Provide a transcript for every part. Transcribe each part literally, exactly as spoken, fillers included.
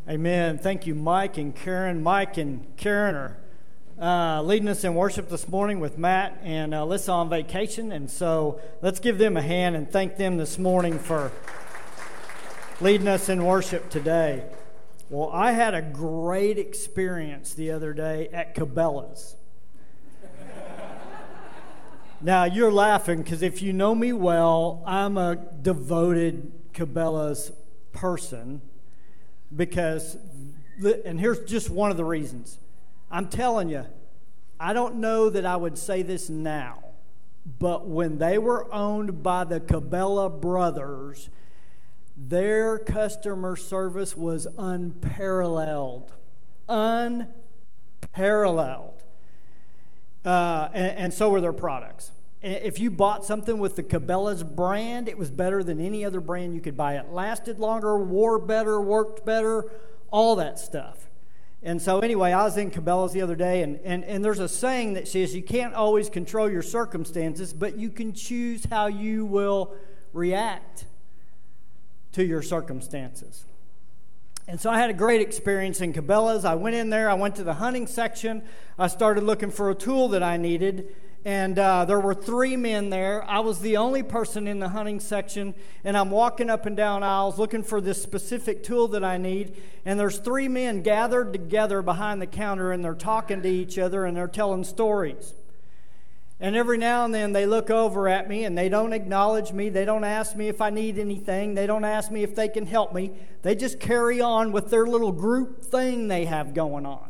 Amen. Thank you, Mike and Karen. Mike and Karen are uh, leading us in worship this morning with Matt and uh, Alyssa on vacation. And so let's give them a hand and thank them this morning for leading us in worship today. Well, I had a great experience the other day at Cabela's. Now, you're laughing because if you know me well, I'm a devoted Cabela's person. Because, the, and here's just one of the reasons. I'm telling you, I don't know that I would say this now, but when they were owned by the Cabela brothers, their customer service was unparalleled. Unparalleled. Uh, and, and so were their products. If you bought something with the Cabela's brand, it was better than any other brand you could buy. It lasted longer, wore better, worked better, all that stuff. And so anyway, I was in Cabela's the other day, and, and, and there's a saying that says you can't always control your circumstances, but you can choose how you will react to your circumstances. And so I had a great experience in Cabela's. I went in there, I went to the hunting section, I started looking for a tool that I needed. And uh, there were three men there. I was the only person in the hunting section, and I'm walking up and down aisles looking for this specific tool that I need. And there's three men gathered together behind the counter, and they're talking to each other, and they're telling stories. And every now and then they look over at me, and they don't acknowledge me. They don't ask me if I need anything. They don't ask me if they can help me. They just carry on with their little group thing they have going on.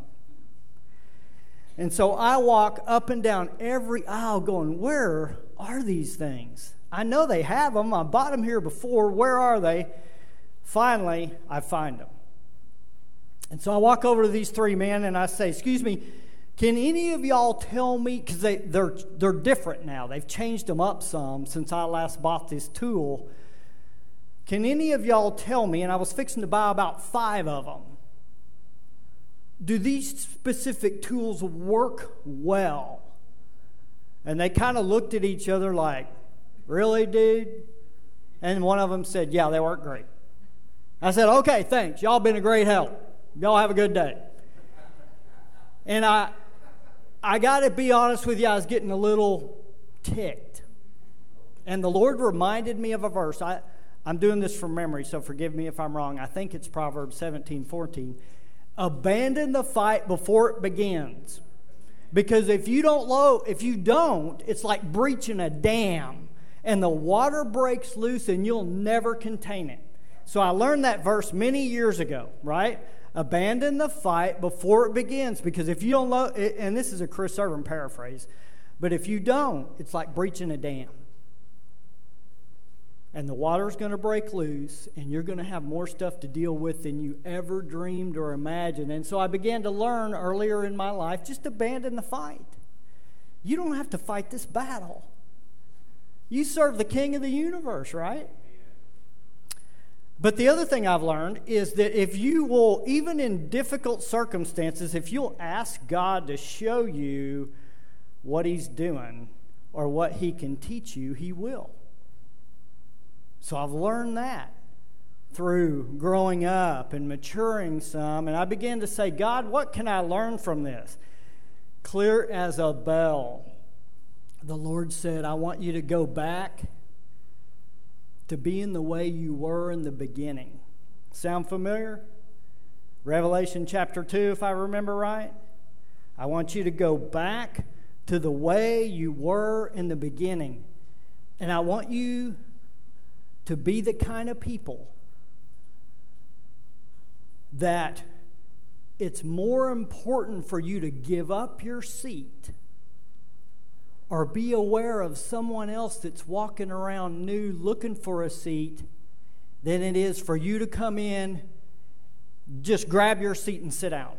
And so I walk up and down every aisle going, where are these things? I know they have them. I bought them here before. Where are they? Finally, I find them. And so I walk over to these three men and I say, excuse me, can any of y'all tell me, because they, they're, they're different now. They've changed them up some since I last bought this tool. Can any of y'all tell me, and I was fixing to buy about five of them, do these specific tools work well? And they kind of looked at each other like, really, dude? And one of them said, yeah, they work great. I said, okay, thanks. Y'all been a great help. Y'all have a good day. And I I got to be honest with you, I was getting a little ticked. And the Lord reminded me of a verse. I, I'm doing this from memory, so forgive me if I'm wrong. I think it's Proverbs seventeen fourteen. Abandon the fight before it begins. Because if you don't lo- if you don't, it's like breaching a dam and the water breaks loose and you'll never contain it. So I learned that verse many years ago, right? Abandon the fight before it begins, because if you don't lo- and this is a Chris Irvin paraphrase, but if you don't, it's like breaching a dam. And the water's going to break loose, and you're going to have more stuff to deal with than you ever dreamed or imagined. And so I began to learn earlier in my life, just abandon the fight. You don't have to fight this battle. You serve the King of the universe, right? But the other thing I've learned is that if you will, even in difficult circumstances, if you'll ask God to show you what He's doing or what He can teach you, He will. So I've learned that through growing up and maturing some. And I began to say, God, what can I learn from this? Clear as a bell, the Lord said, I want you to go back to being the way you were in the beginning. Sound familiar? Revelation chapter two, if I remember right. I want you to go back to the way you were in the beginning. And I want you to be the kind of people that it's more important for you to give up your seat or be aware of someone else that's walking around new looking for a seat than it is for you to come in, just grab your seat and sit down.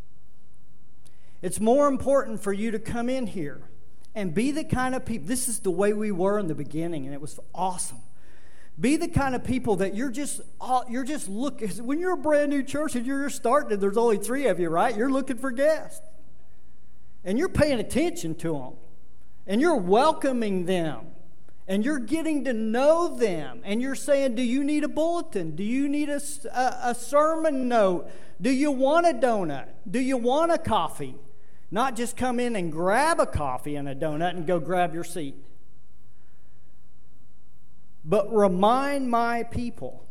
It's more important for you to come in here and be the kind of people, this is the way we were in the beginning, and it was awesome. Be the kind of people that you're just you're just looking. When you're a brand new church and you're starting, and there's only three of you, right? You're looking for guests, and you're paying attention to them, and you're welcoming them, And you're getting to know them. And you're saying, do you need a bulletin? Do you need a, a, a sermon note? Do you want a donut? Do you want a coffee? Not just come in and grab a coffee and a donut and go grab your seat. But remind my people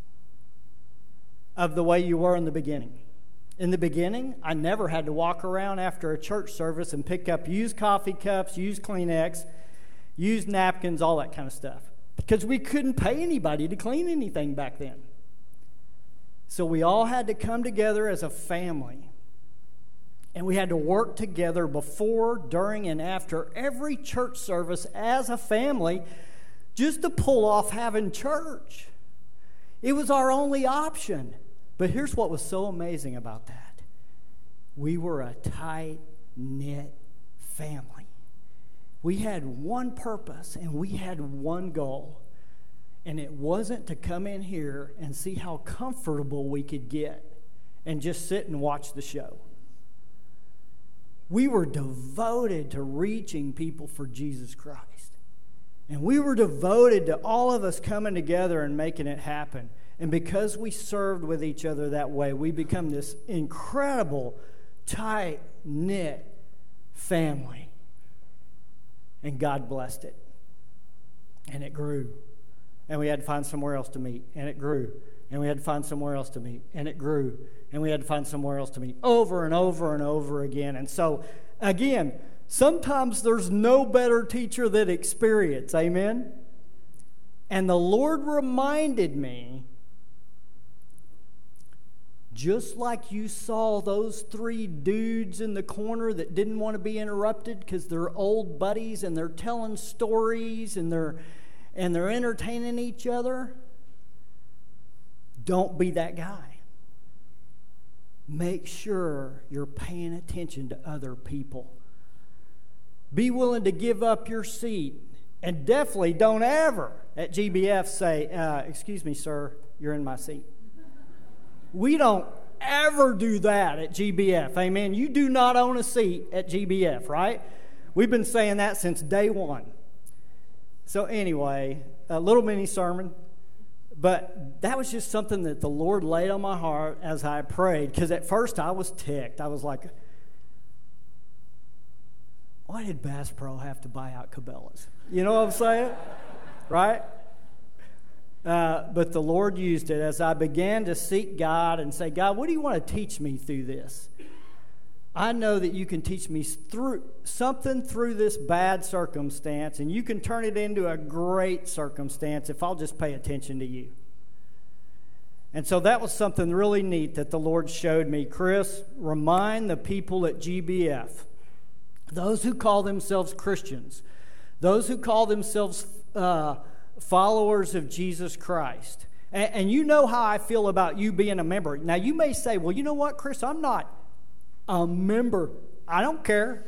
of the way you were in the beginning. In the beginning, I never had to walk around after a church service and pick up used coffee cups, used Kleenex, used napkins, all that kind of stuff. Because we couldn't pay anybody to clean anything back then. So we all had to come together as a family. And we had to work together before, during, and after every church service as a family just to pull off having church. It was our only option. But here's what was so amazing about that. We were a tight-knit family. We had one purpose and we had one goal. And it wasn't to come in here and see how comfortable we could get and just sit and watch the show. We were devoted to reaching people for Jesus Christ. And we were devoted to all of us coming together and making it happen. And because we served with each other that way, we become this incredible, tight-knit family. And God blessed it. And it grew. And we had to find somewhere else to meet. And it grew. And we had to find somewhere else to meet. And it grew. And we had to find somewhere else to meet. Over and over and over again. And so, again, sometimes there's no better teacher than experience. Amen? And the Lord reminded me, just like you saw those three dudes in the corner that didn't want to be interrupted because they're old buddies and they're telling stories and they're and they're entertaining each other, don't be that guy. Make sure you're paying attention to other people. Be willing to give up your seat. And definitely don't ever at G B F say, uh, excuse me, sir, you're in my seat. We don't ever do that at G B F. Amen. You do not own a seat at G B F, right? We've been saying that since day one. So anyway, a little mini sermon. But that was just something that the Lord laid on my heart as I prayed. Because at first I was ticked. I was like, why did Bass Pro have to buy out Cabela's? You know what I'm saying? Right? Uh, but the Lord used it as I began to seek God and say, God, what do you want to teach me through this? I know that you can teach me through something through this bad circumstance, and you can turn it into a great circumstance if I'll just pay attention to you. And so that was something really neat that the Lord showed me. Chris, remind the people at G B F, those who call themselves Christians, those who call themselves uh, followers of Jesus Christ. And, and you know how I feel about you being a member. Now, you may say, well, you know what, Chris, I'm not a member. I don't care.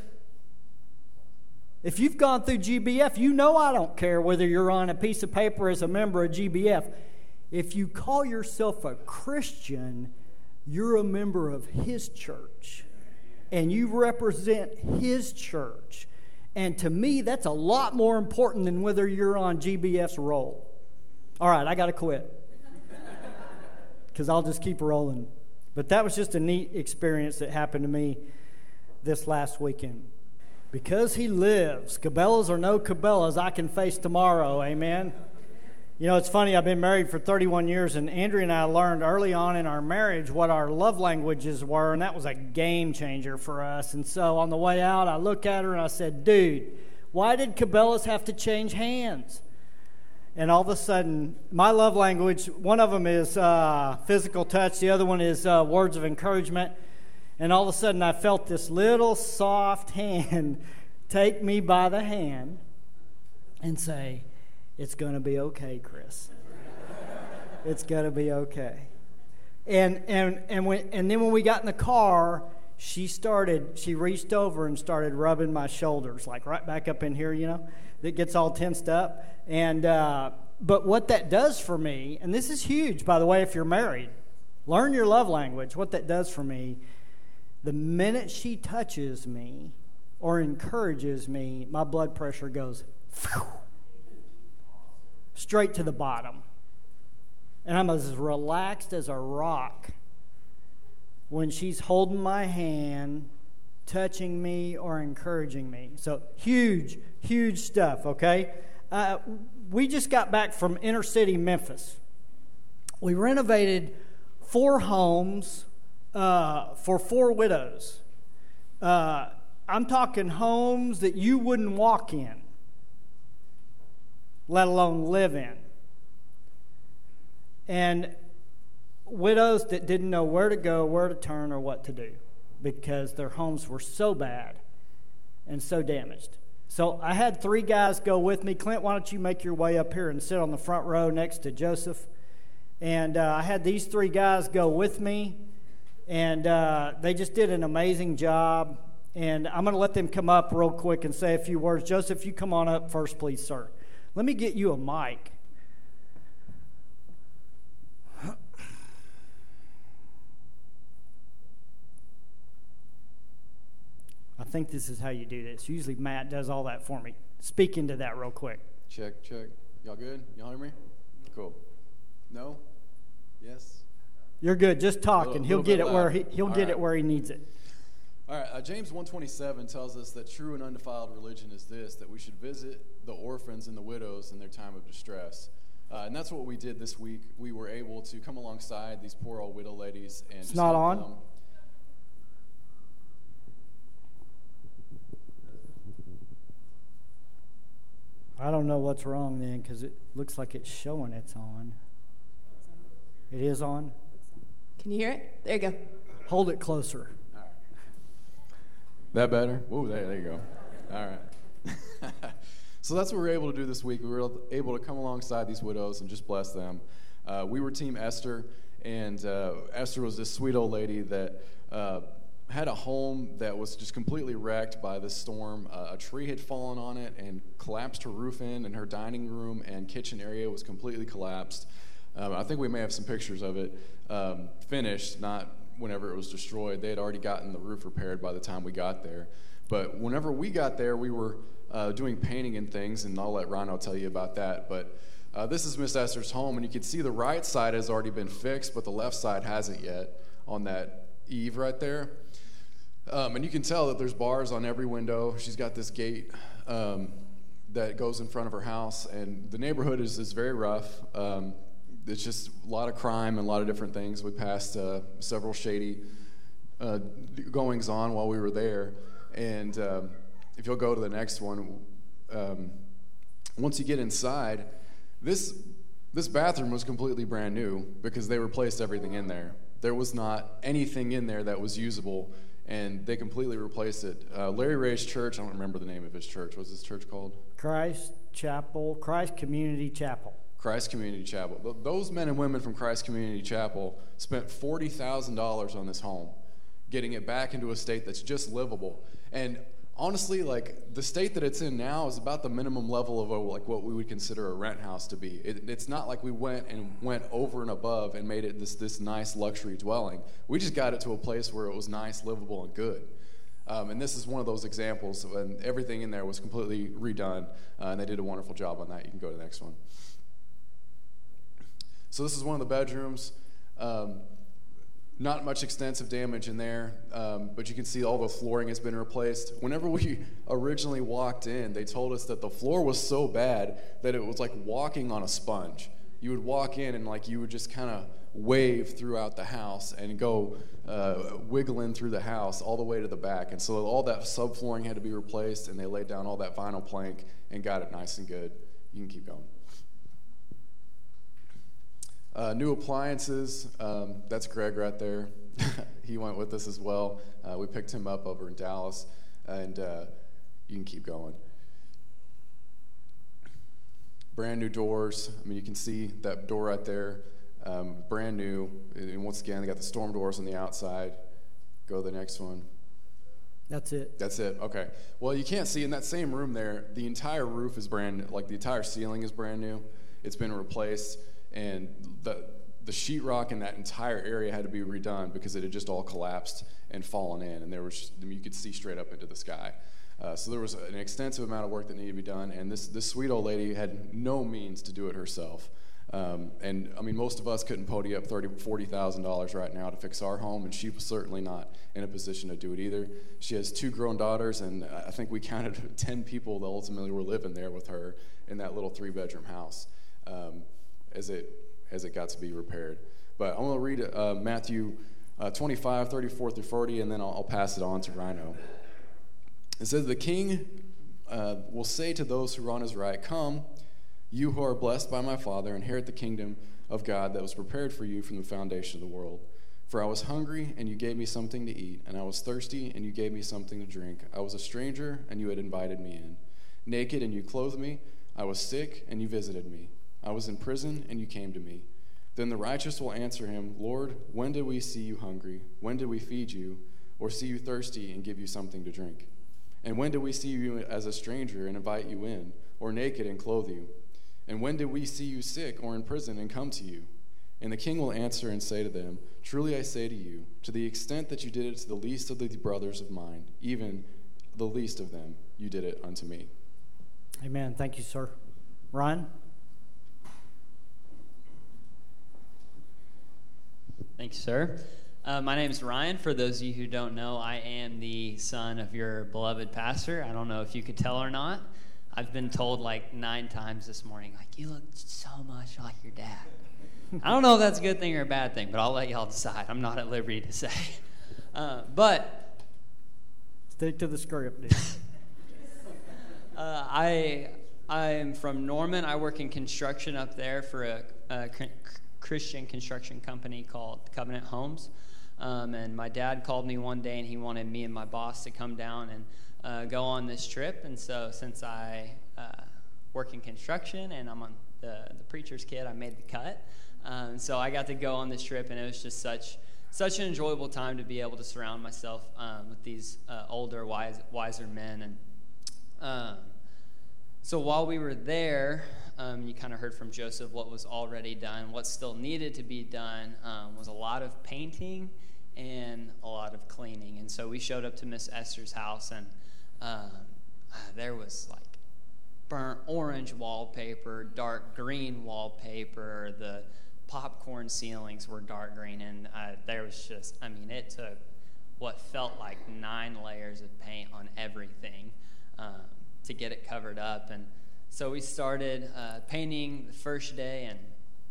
If you've gone through G B F, you know I don't care whether you're on a piece of paper as a member of G B F. If you call yourself a Christian, you're a member of His church. And you represent His church. And to me, that's a lot more important than whether you're on G B F's roll. All right, I got to quit. Because I'll just keep rolling. But that was just a neat experience that happened to me this last weekend. Because He lives, Cabela's or no Cabela's, I can face tomorrow, amen? You know, it's funny, I've been married for thirty-one years, and Andrea and I learned early on in our marriage what our love languages were, and that was a game changer for us. And so on the way out, I looked at her and I said, dude, why did Cabela's have to change hands? And all of a sudden, my love language, one of them is uh, physical touch, the other one is uh, words of encouragement. And all of a sudden, I felt this little soft hand take me by the hand and say, it's going to be okay, Chris. It's going to be okay. And and and when and then when we got in the car, she started, she reached over and started rubbing my shoulders, like right back up in here, you know. That gets all tensed up. And uh, but what that does for me, and this is huge, by the way, if you're married, learn your love language. What that does for me, the minute she touches me or encourages me, my blood pressure goes, phew. straight to the bottom. And I'm as relaxed as a rock when she's holding my hand, touching me, or encouraging me. So huge, huge stuff, okay? Uh, we just got back from inner city Memphis. We renovated four homes uh, for four widows. Uh, I'm talking homes that you wouldn't walk in, let alone live in. And widows that didn't know where to go, where to turn, or what to do because their homes were so bad and so damaged. So I had three guys go with me. Clint, why don't you make your way up here and sit on the front row next to Joseph? And uh, I had these three guys go with me, and uh, they just did an amazing job. And I'm going to let them come up real quick and say a few words. Joseph, you come on up first, please, sir. Let me get you a mic. I think this is how you do this. Usually Matt does all that for me. Speak into that real quick. Check, check. Y'all good? Y'all hear me? Cool. No? Yes? You're good. Just talk, little, and he'll get it loud. where he he'll all get right. it where he needs it. All right. Uh, James one twenty-seven tells us that true and undefiled religion is this: that we should visit the orphans and the widows in their time of distress. Uh, and that's what we did this week. We were able to come alongside these poor old widow ladies and it's just not help on. them. I don't know what's wrong then, because it looks like it's showing it's on. It is on? Can you hear it? There you go. Hold it closer. All right. That better? Ooh, there, there you go. All right. So that's what we were able to do this week. We were able to come alongside these widows and just bless them. Uh, we were Team Esther, and uh, Esther was this sweet old lady that uh, had a home that was just completely wrecked by this storm. Uh, a tree had fallen on it and collapsed her roof in, and her dining room and kitchen area was completely collapsed. Um, I think we may have some pictures of it um, finished, not whenever it was destroyed. They had already gotten the roof repaired by the time we got there. But whenever we got there, we were uh, doing painting and things, and I'll let Rhino tell you about that. But uh, this is Miss Esther's home, and you can see the right side has already been fixed, but the left side hasn't yet on that eave right there. Um, and you can tell that there's bars on every window. She's got this gate um, that goes in front of her house, and the neighborhood is, is very rough. Um, it's just a lot of crime and a lot of different things. We passed uh, several shady uh, goings on while we were there. And um, if you'll go to the next one, um, once you get inside, this this bathroom was completely brand new because they replaced everything in there. There was not anything in there that was usable, and they completely replaced it. Uh, Larry Ray's church, I don't remember the name of his church. What's his church called? Christ Chapel, Christ Community Chapel. Christ Community Chapel. Th- those men and women from Christ Community Chapel spent forty thousand dollars on this home, getting it back into a state that's just livable. And honestly, like, the state that it's in now is about the minimum level of a, like what we would consider a rent house to be. It, it's not like we went and went over and above and made it this this nice luxury dwelling. We just got it to a place where it was nice, livable, and good. Um, and this is one of those examples, and everything in there was completely redone, uh, and they did a wonderful job on that. You can go to the next one. So this is one of the bedrooms. Um, Not much extensive damage in there, um, but you can see all the flooring has been replaced. Whenever we originally walked in, they told us that the floor was so bad that it was like walking on a sponge. You would walk in and like you would just kind of wave throughout the house and go uh, wiggling through the house all the way to the back. And so all that subflooring had to be replaced, and they laid down all that vinyl plank and got it nice and good. You can keep going. Uh, new appliances, um, that's Greg right there. He went with us as well. Uh, we picked him up over in Dallas, and uh, you can keep going. Brand new doors. I mean, you can see that door right there, um, brand new. And once again, they got the storm doors on the outside. Go to the next one. That's it. That's it. Okay. Well, you can't see in that same room there, the entire roof is brand new. Like the entire ceiling is brand new. It's been replaced. And the the sheetrock in that entire area had to be redone because it had just all collapsed and fallen in, and there was just, I mean, you could see straight up into the sky. Uh, so there was an extensive amount of work that needed to be done, and this, this sweet old lady had no means to do it herself. Um, and I mean, most of us couldn't pony up thirty thousand dollars, forty thousand dollars right now to fix our home, and she was certainly not in a position to do it either. She has two grown daughters, and I think we counted ten people that ultimately were living there with her in that little three-bedroom house um, as it as it got to be repaired. But I'm going to read uh, Matthew uh, twenty-five, thirty-four through forty, and then I'll, I'll pass it on to Rhino. It says, "The king uh, will say to those who are on his right, 'Come, you who are blessed by my Father, inherit the kingdom of God that was prepared for you from the foundation of the world. For I was hungry, and you gave me something to eat, and I was thirsty, and you gave me something to drink. I was a stranger, and you had invited me in. Naked, and you clothed me. I was sick, and you visited me. I was in prison, and you came to me.' Then the righteous will answer him, 'Lord, when did we see you hungry? When did we feed you, or see you thirsty and give you something to drink? And when did we see you as a stranger and invite you in, or naked and clothe you? And when did we see you sick or in prison and come to you?' And the king will answer and say to them, 'Truly I say to you, to the extent that you did it to the least of the brothers of mine, even the least of them, you did it unto me.'" Amen. Thank you, sir. Ryan? Thanks, sir. Uh, my name is Ryan. For those of you who don't know, I am the son of your beloved pastor. I don't know if you could tell or not. I've been told like nine times this morning, like, "You look so much like your dad." I don't know if that's a good thing or a bad thing, but I'll let y'all decide. I'm not at liberty to say. Uh, but Stick to the script, dude. uh, I I am from Norman. I work in construction up there for a, a Christian construction company called Covenant Homes. Um, and my dad called me one day, and he wanted me and my boss to come down and Uh, go on this trip. And so since I uh, work in construction and I'm on the, the preacher's kid, I made the cut. Um, so I got to go on this trip, and it was just such such an enjoyable time to be able to surround myself um, with these uh, older, wise, wiser men. And um, so while we were there, um, you kind of heard from Joseph what was already done. What still needed to be done um, was a lot of painting and a lot of cleaning. And so we showed up to Miss Esther's house, and Um, there was like burnt orange wallpaper, dark green wallpaper. The popcorn ceilings were dark green, and uh, there was just, I mean, it took what felt like nine layers of paint on everything um, to get it covered up. And so we started uh, painting the first day, and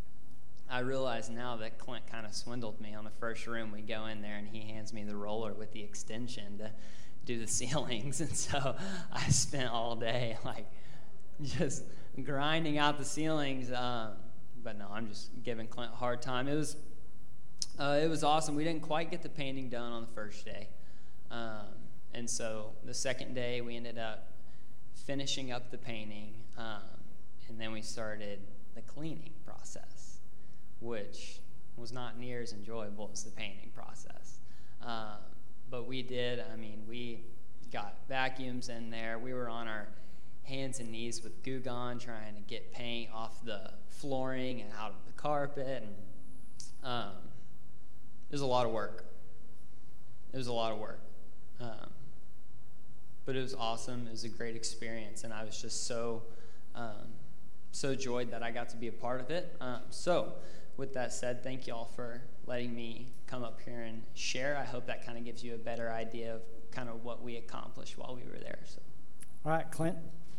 I realize now that Clint kind of swindled me on the first room. We go in there, and he hands me the roller with the extension to do the ceilings. And so I spent all day like just grinding out the ceilings. Um, but no, I'm just giving Clint a hard time. It was uh, it was awesome. We didn't quite get the painting done on the first day. Um, and so the second day we ended up finishing up the painting, um, and then we started the cleaning process, which was not near as enjoyable as the painting process. Um, But we did, I mean, we got vacuums in there. We were on our hands and knees with Goo Gone trying to get paint off the flooring and out of the carpet. And um, it was a lot of work. It was a lot of work. Um, but it was awesome. It was a great experience, and I was just so, um, so joyed that I got to be a part of it. Um, so with that said, thank you all for letting me come up here and share. I hope that kind of gives you a better idea of kind of what we accomplished while we were there. So, All right, Clint.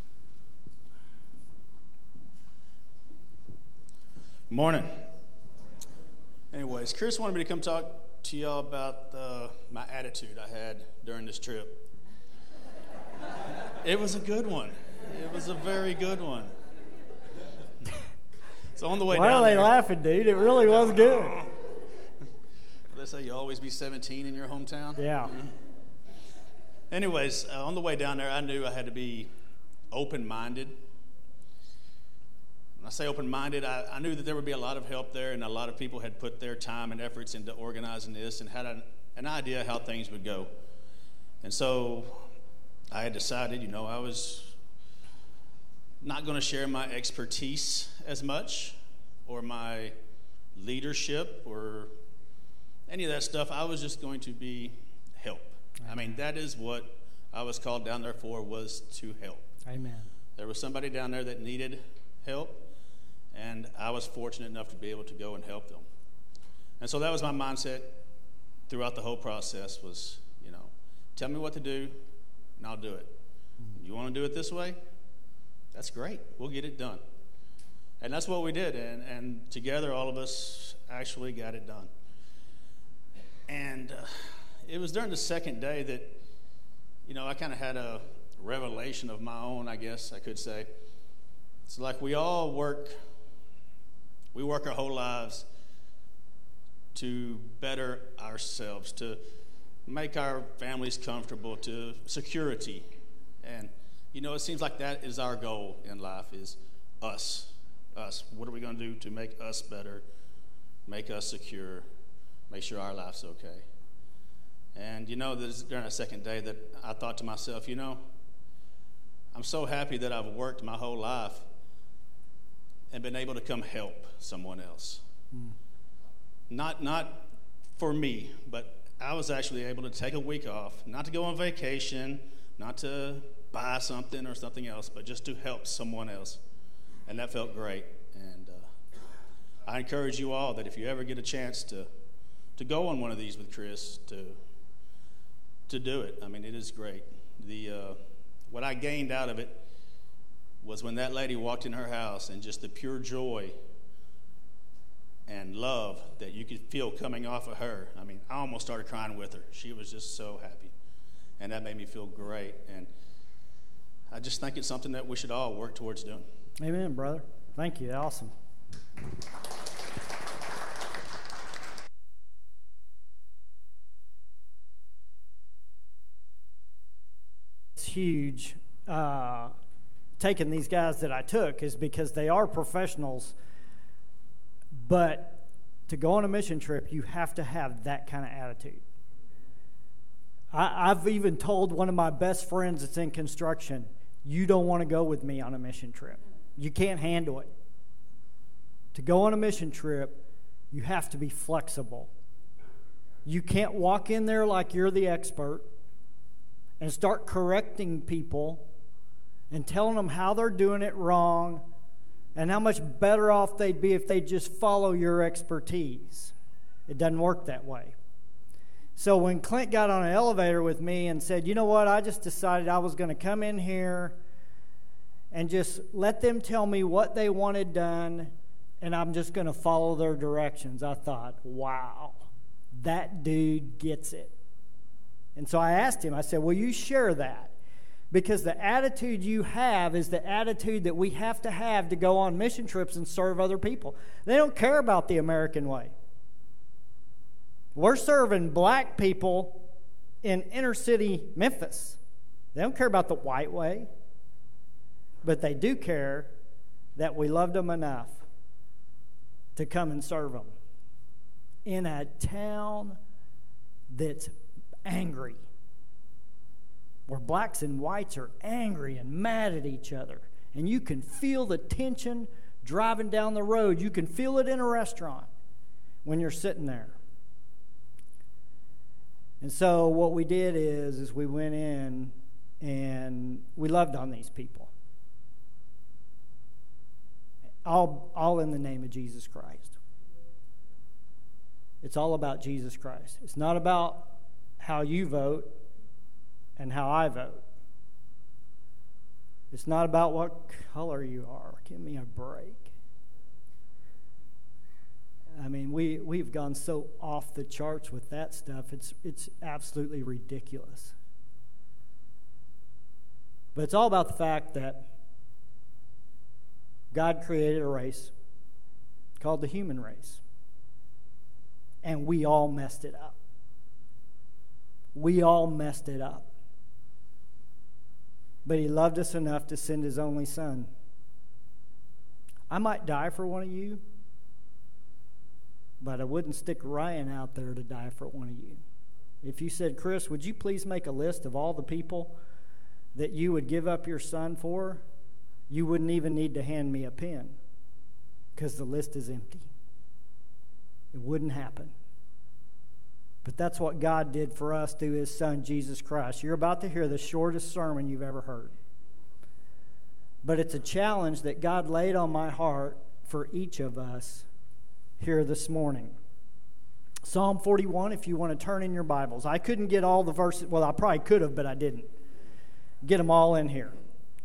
Morning. Anyways, Chris wanted me to come talk to y'all about uh, my attitude I had during this trip. It was a good one. It was a very good one. So on the way Why down are they there, laughing, dude? It really was good. They say you always be seventeen in your hometown. Yeah. Anyways, uh, on the way down there, I knew I had to be open-minded. When I say open-minded, I, I knew that there would be a lot of help there, and a lot of people had put their time and efforts into organizing this and had an, an idea how things would go. And so I had decided, you know, I was not going to share my expertise as much or my leadership or any of that stuff. I was just going to be help. I mean, that is what I was called down there for was to help. Amen. There was somebody down there that needed help, and I was fortunate enough to be able to go and help them. And so that was my mindset throughout the whole process was, you know, tell me what to do, and I'll do it. You want to do it this way? That's great. We'll get it done. And that's what we did, and, and together all of us actually got it done. And uh, it was during the second day that, you know, I kind of had a revelation of my own, I guess I could say. It's like we all work, we work our whole lives to better ourselves, to make our families comfortable, to security. And, you know, it seems like that is our goal in life, is us. Us. What are we going to do to make us better, make us secure, make sure our life's okay? And, you know, this, during that second day that I thought to myself, you know, I'm so happy that I've worked my whole life and been able to come help someone else. Mm. Not, not for me, but I was actually able to take a week off, not to go on vacation, not to buy something or something else, but just to help someone else. And that felt great. And uh, I encourage you all that if you ever get a chance to to go on one of these with Chris, to to do it. I mean, it is great. The uh, what I gained out of it was when that lady walked in her house, and just the pure joy and love that you could feel coming off of her. I mean, I almost started crying with her. She was just so happy. And that made me feel great. And I just think it's something that we should all work towards doing. Amen, brother. Thank you. Awesome. It's huge. Uh, taking these guys that I took is because they are professionals, but to go on a mission trip, you have to have that kind of attitude. I, I've even told one of my best friends that's in construction, you don't want to go with me on a mission trip. You can't handle it. To go on a mission trip, you have to be flexible. You can't walk in there like you're the expert and start correcting people and telling them how they're doing it wrong and how much better off they'd be if they just follow your expertise. It doesn't work that way. So when Clint got on an elevator with me and said, you know what, I just decided I was going to come in here and just let them tell me what they wanted done, and I'm just going to follow their directions, I thought, wow, that dude gets it. And so I asked him, I said, will you share that? Because the attitude you have is the attitude that we have to have to go on mission trips and serve other people. They don't care about the American way. We're serving black people in inner city Memphis. They don't care about the white way, but they do care that we loved them enough to come and serve them in a town that's angry, where blacks and whites are angry and mad at each other. And you can feel the tension driving down the road. You can feel it in a restaurant when you're sitting there. And so what we did is, is we went in and we loved on these people. All, all in the name of Jesus Christ. It's all about Jesus Christ. It's not about how you vote and how I vote. It's not about what color you are. Give me a break. I mean, we, we've gone so off the charts with that stuff. It's, it's absolutely ridiculous. But it's all about the fact that God created a race called the human race. And we all messed it up. We all messed it up. But he loved us enough to send his only son. I might die for one of you, but I wouldn't stick Ryan out there to die for one of you. If you said, Chris, would you please make a list of all the people that you would give up your son for? You wouldn't even need to hand me a pen because the list is empty. It wouldn't happen. But that's what God did for us through His Son, Jesus Christ. You're about to hear the shortest sermon you've ever heard. But it's a challenge that God laid on my heart for each of us here this morning. Psalm forty-one, if you want to turn in your Bibles. I couldn't get all the verses. Well, I probably could have, but I didn't. Get them all in here.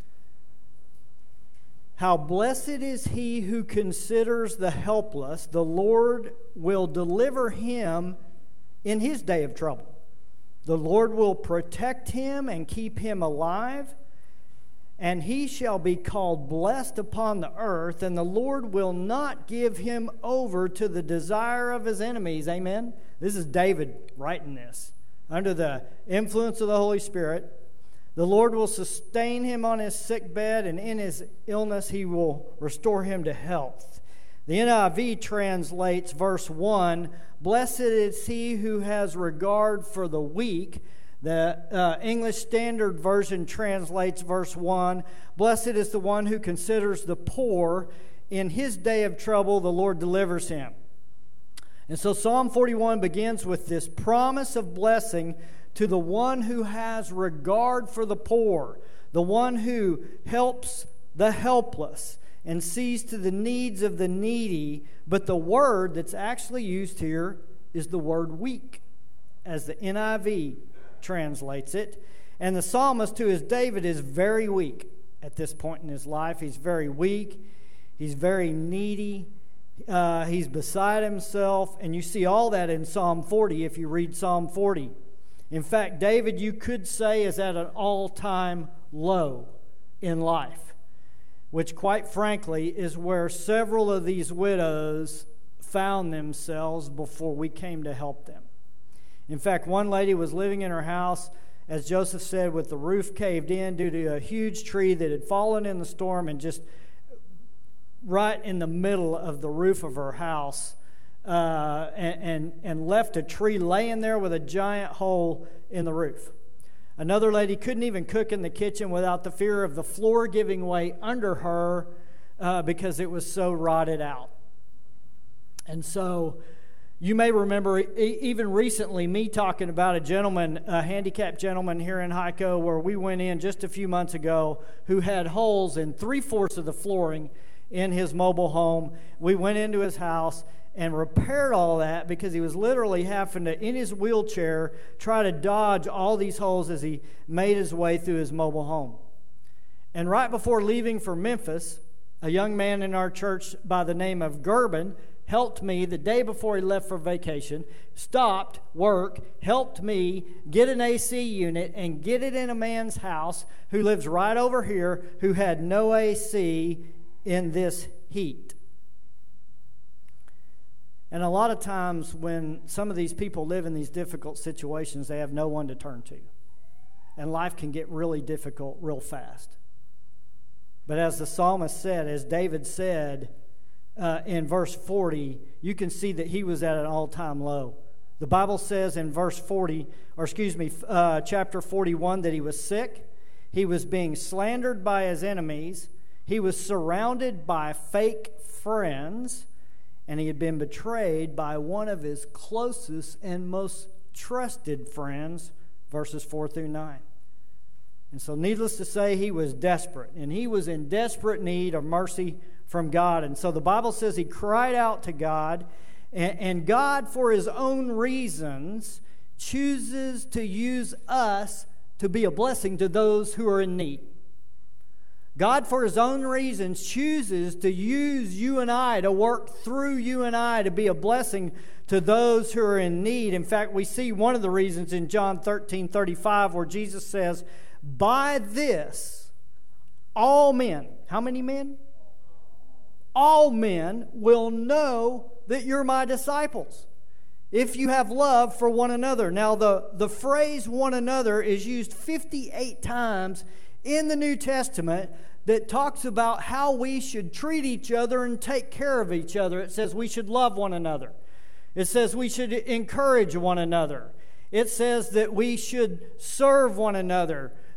How blessed is he who considers the helpless. The Lord will deliver him in his day of trouble. The Lord will protect him and keep him alive. And he shall be called blessed upon the earth, and the Lord will not give him over to the desire of his enemies. Amen? This is David writing this. Under the influence of the Holy Spirit, the Lord will sustain him on his sick bed, and in his illness he will restore him to health. The N I V translates verse one, blessed is he who has regard for the weak. The uh, English Standard Version translates verse one, blessed is the one who considers the poor. In his day of trouble, the Lord delivers him. And so Psalm forty-one begins with this promise of blessing to the one who has regard for the poor, the one who helps the helpless and sees to the needs of the needy. But the word that's actually used here is the word weak, as the N I V translates it. And the psalmist, who is David, is very weak at this point in his life. He's very weak. He's very needy. Uh, he's beside himself. And you see all that in Psalm forty if you read Psalm forty. In fact, David, you could say, is at an all-time low in life, which quite frankly is where several of these widows found themselves before we came to help them. In fact, one lady was living in her house, as Joseph said, with the roof caved in due to a huge tree that had fallen in the storm, and just right in the middle of the roof of her house, uh, and, and, and left a tree laying there with a giant hole in the roof. Another lady couldn't even cook in the kitchen without the fear of the floor giving way under her uh, because it was so rotted out. And so you may remember even recently me talking about a gentleman, a handicapped gentleman here in Hico, where we went in just a few months ago, who had holes in three-fourths of the flooring in his mobile home. We went into his house and repaired all that because he was literally having to, in his wheelchair, try to dodge all these holes as he made his way through his mobile home. And right before leaving for Memphis, a young man in our church by the name of Gerben helped me the day before he left for vacation, stopped work, helped me get an A C unit and get it in a man's house who lives right over here, who had no A C in this heat. And a lot of times when some of these people live in these difficult situations, they have no one to turn to. And life can get really difficult real fast. But as the psalmist said, as David said, Uh, in verse forty, you can see that he was at an all-time low. The Bible says in verse forty, or excuse me, uh, chapter forty-one, that he was sick. He was being slandered by his enemies. He was surrounded by fake friends, and he had been betrayed by one of his closest and most trusted friends, verses four through nine. And so needless to say, he was desperate, and he was in desperate need of mercy from God. And so the Bible says he cried out to God, and, and God, for his own reasons, chooses to use us to be a blessing to those who are in need. God, for his own reasons, chooses to use you and I, to work through you and I, to be a blessing to those who are in need. In fact, we see one of the reasons in John thirteen thirty-five, where Jesus says, by this, all men, how many men? All men will know that you're my disciples, if you have love for one another. Now, the, the phrase one another is used fifty-eight times in the New Testament that talks about how we should treat each other and take care of each other. It says we should love one another. It says we should encourage one another. It says that we should serve one another,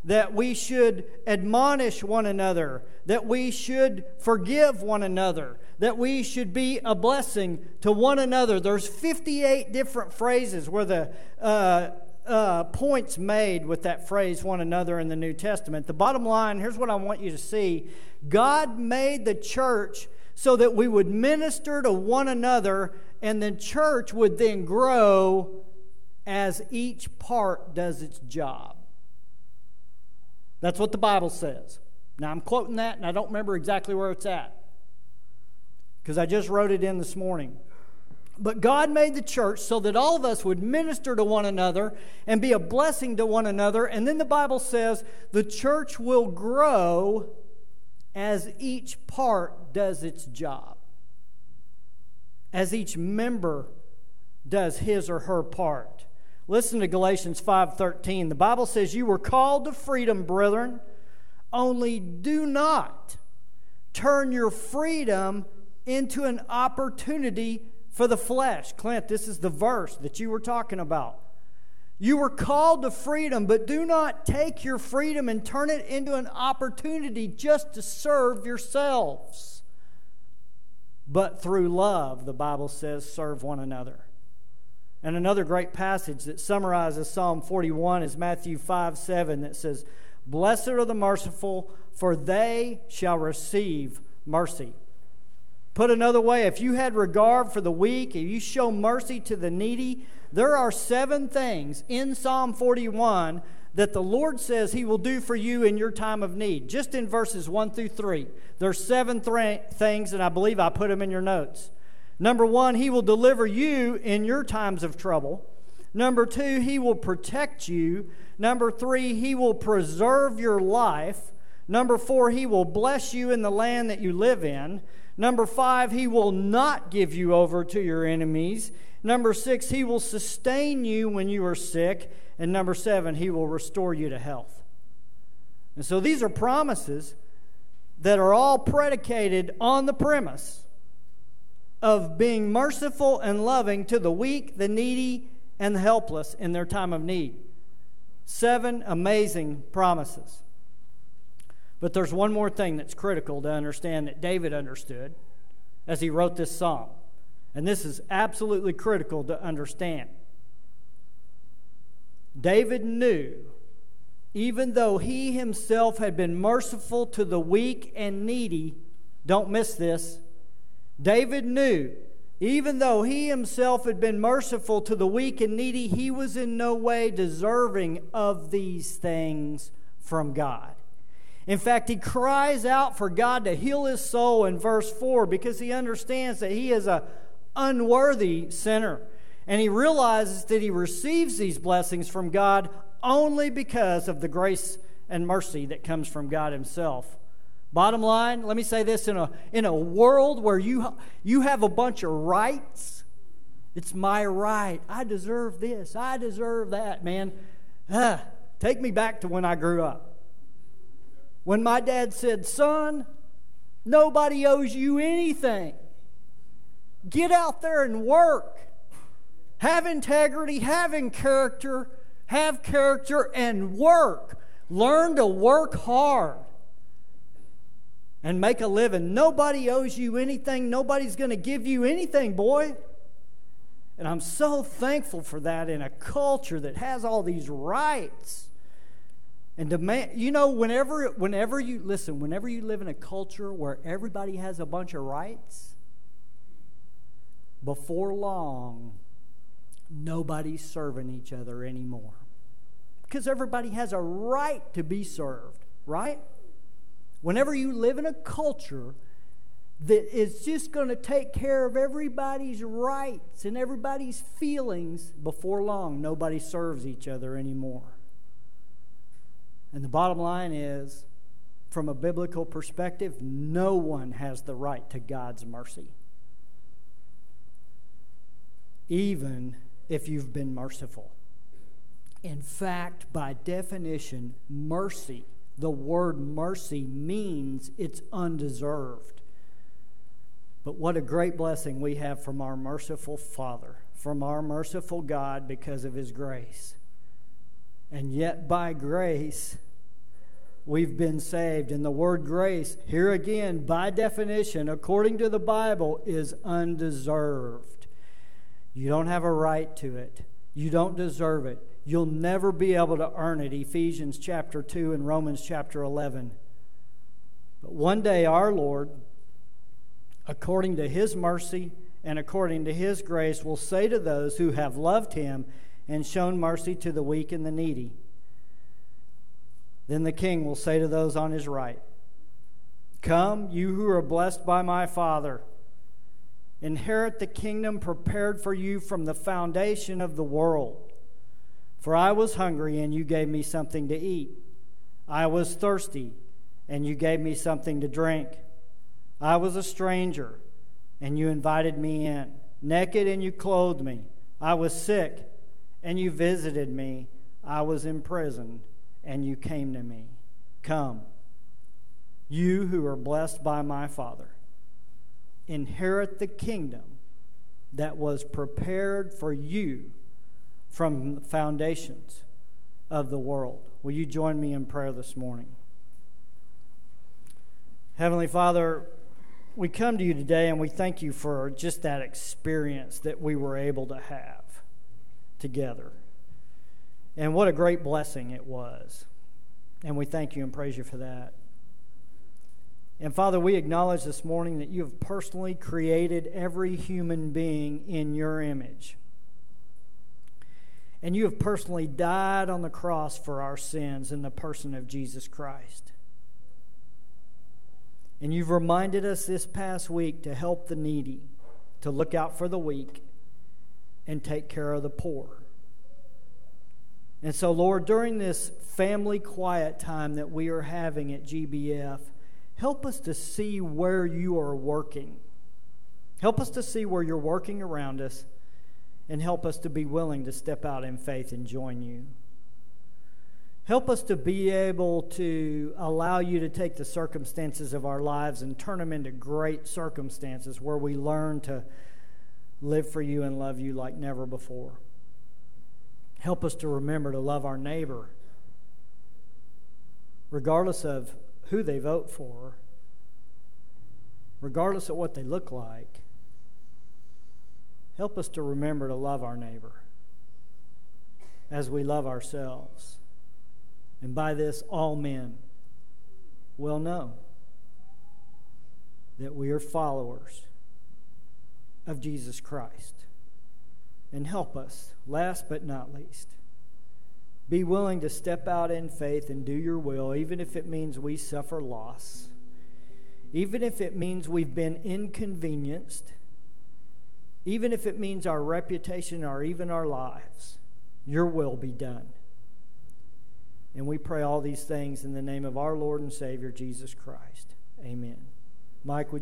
that we should admonish one another, that we should forgive one another, that we should be a blessing to one another. There's fifty-eight different phrases where the uh, uh, points made with that phrase, one another, in the New Testament. The bottom line, here's what I want you to see. God made the church so that we would minister to one another, and the church would then grow as each part does its job. That's what the Bible says. Now, I'm quoting that, and I don't remember exactly where it's at, because I just wrote it in this morning. But God made the church so that all of us would minister to one another and be a blessing to one another. And then the Bible says the church will grow as each part does its job, as each member does his or her part. Listen to Galatians five thirteen. The Bible says, "You were called to freedom, brethren, only do not turn your freedom into an opportunity for the flesh." Clint, this is the verse that you were talking about. You were called to freedom, but do not take your freedom and turn it into an opportunity just to serve yourselves. But through love, the Bible says, serve one another. And another great passage that summarizes Psalm forty-one is Matthew five seven, that says, "Blessed are the merciful, for they shall receive mercy." Put another way, if you had regard for the weak, if you show mercy to the needy, there are seven things in Psalm forty-one that the Lord says He will do for you in your time of need. Just in verses one through three. There's seven th- things, and I believe I put them in your notes. Number one, He will deliver you in your times of trouble. Number two, He will protect you. Number three, He will preserve your life. Number four, He will bless you in the land that you live in. Number five, He will not give you over to your enemies. Number six, He will sustain you when you are sick. And number seven, He will restore you to health. And so these are promises that are all predicated on the premise of being merciful and loving to the weak, the needy, and the helpless in their time of need. Seven amazing promises. But there's one more thing that's critical to understand that David understood as he wrote this psalm. And this is absolutely critical to understand. David knew, even though he himself had been merciful to the weak and needy, don't miss this, David knew, even though he himself had been merciful to the weak and needy, he was in no way deserving of these things from God. In fact, he cries out for God to heal his soul in verse four because he understands that he is an unworthy sinner. And he realizes that he receives these blessings from God only because of the grace and mercy that comes from God Himself. Bottom line, let me say this, in a in a world where you you have a bunch of rights, it's my right. I deserve this. I deserve that, man. Ah, take me back to when I grew up. When my dad said, "Son, nobody owes you anything. Get out there and work. Have integrity, have character, have character and work. Learn to work hard and make a living. Nobody owes you anything. Nobody's going to give you anything, boy." And I'm so thankful for that in a culture that has all these rights. And demand, you know, whenever whenever you listen, whenever you live in a culture where everybody has a bunch of rights, before long, nobody's serving each other anymore. Because everybody has a right to be served, right? Whenever you live in a culture that is just going to take care of everybody's rights and everybody's feelings, before long, nobody serves each other anymore. And the bottom line is, from a biblical perspective, no one has the right to God's mercy, even if you've been merciful. In fact, by definition, mercy, the word mercy means it's undeserved. But what a great blessing we have from our merciful Father, from our merciful God because of His grace. And yet by grace, we've been saved. And the word grace, here again, by definition, according to the Bible, is undeserved. You don't have a right to it. You don't deserve it. You'll never be able to earn it. Ephesians chapter two and Romans chapter eleven. But one day our Lord, according to His mercy and according to His grace, will say to those who have loved Him and shown mercy to the weak and the needy. Then the King will say to those on His right, "Come, you who are blessed by my Father, inherit the kingdom prepared for you from the foundation of the world. For I was hungry, and you gave me something to eat. I was thirsty, and you gave me something to drink. I was a stranger, and you invited me in. Naked, and you clothed me. I was sick, and you visited me. I was in prison, and you came to me. Come, you who are blessed by my Father, inherit the kingdom that was prepared for you from the foundations of the world." Will you join me in prayer this morning? Heavenly Father, we come to you today and we thank you for just that experience that we were able to have together. And what a great blessing it was. And we thank you and praise you for that. And Father, we acknowledge this morning that you have personally created every human being in your image. And you have personally died on the cross for our sins in the person of Jesus Christ. And you've reminded us this past week to help the needy, to look out for the weak, and take care of the poor. And so, Lord, during this family quiet time that we are having at G B F, help us to see where you are working. Help us to see where you're working around us, and help us to be willing to step out in faith and join you. Help us to be able to allow you to take the circumstances of our lives and turn them into great circumstances where we learn to live for you and love you like never before. Help us to remember to love our neighbor, regardless of who they vote for, regardless of what they look like. Help us to remember to love our neighbor as we love ourselves. And by this, all men will know that we are followers of Jesus Christ. And help us, last but not least, be willing to step out in faith and do your will, even if it means we suffer loss, even if it means we've been inconvenienced, even if it means our reputation or even our lives. Your will be done. And we pray all these things in the name of our Lord and Savior, Jesus Christ. Amen. Mike, would you